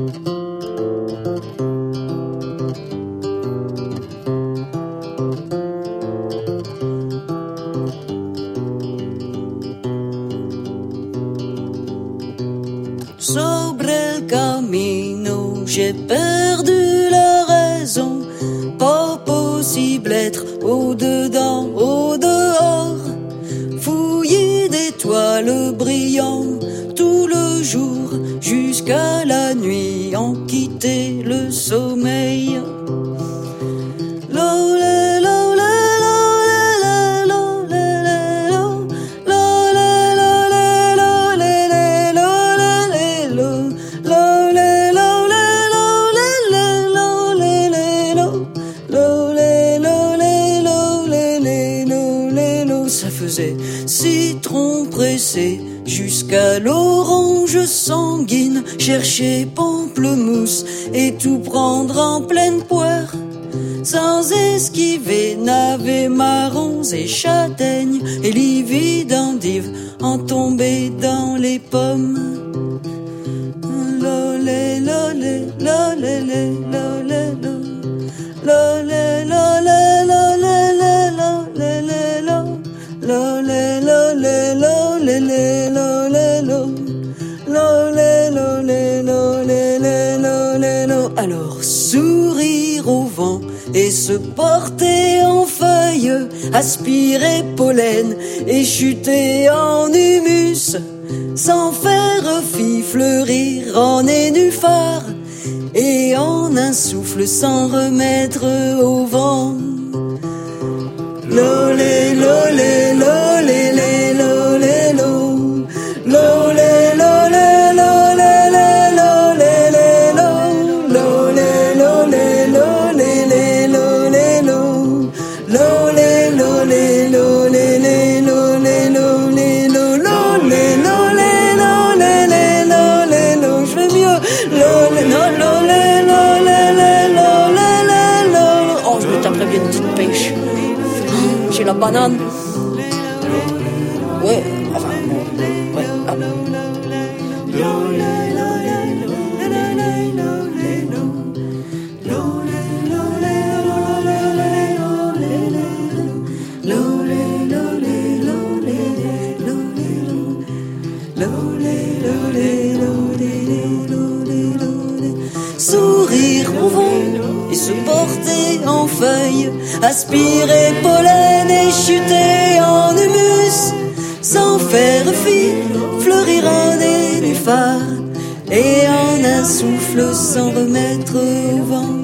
Sobre el camino, j'ai perdu la raison. Pas possible être au-dedans, au-dehors. Fouiller d'étoiles brillantes tout le jour jusqu'à la nuit, en quitter le sommeil. Ça faisait citron pressé jusqu'à l'orange sanguine, chercher pamplemousse et tout prendre en pleine poire, sans esquiver navets marrons et châtaignes et livides endives en tomber dans les pommes. Lolé, lolé, lolé, lolé, lolé, lolé, lolé, alors sourire au vent et se porter en feuille, aspirer pollen et chuter en humus, sans faire fi fleurir en nénuphar et en un souffle sans remettre au vent. Lolé, lolé, lolé, lolé, lolé, lolé, lolé, une petite pêche. J'ai la banane. Ouais, enfin, ouais. Ah. Sourire au vent et se porter en feuille, aspirer pollen et chuter en humus, sans faire fi, fleurir en nénuphar et en un souffle sans remettre au vent.